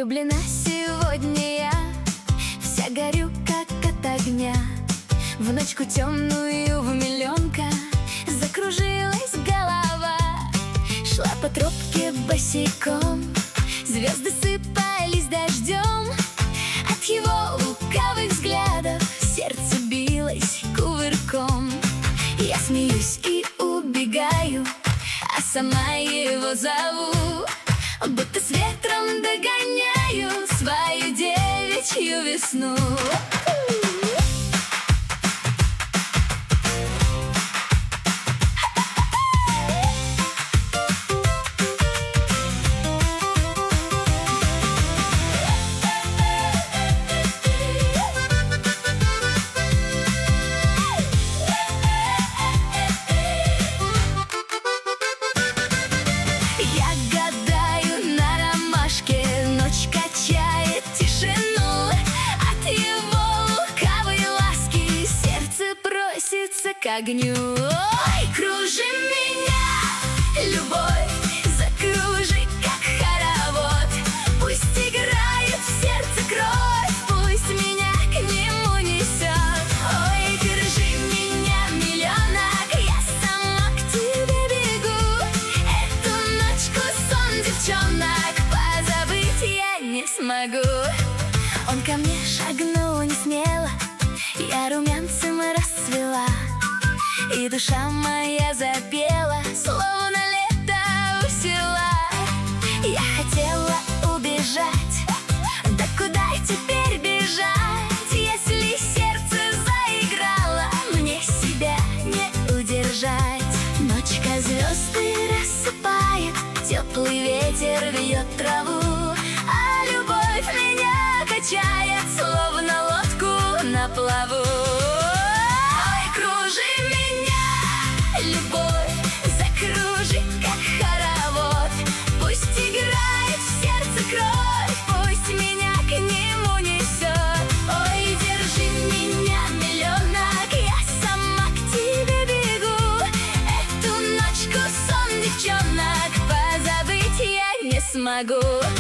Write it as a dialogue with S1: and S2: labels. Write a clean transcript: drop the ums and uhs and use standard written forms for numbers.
S1: Влюблена сегодня я, вся горю, как от огня. В ночку темную, в миллионка закружилась голова. Шла по тропке босиком, звезды сыпались дождем. От его лукавых взглядов сердце билось кувырком. Я смеюсь и убегаю, а сама его зову, будто с ветром догоняю свою девичью весну. К огню. Ой, кружи меня, любовь, закружи, как хоровод. Пусть играет в сердце кровь, пусть меня к нему несет. Ой, держи меня, миллионок, я сама к тебе бегу. Эту ночку сон девчонок позабыть я не смогу. Он ко мне шагнул не смело, я румянцем расцвела, и душа моя запела, словно лето у села. Я хотела убежать, да куда теперь бежать, если сердце заиграло, мне себя не удержать. Ночка звезды рассыпает, теплый ветер вьет траву, а любовь меня качает, словно лодку на плаву. Смогу.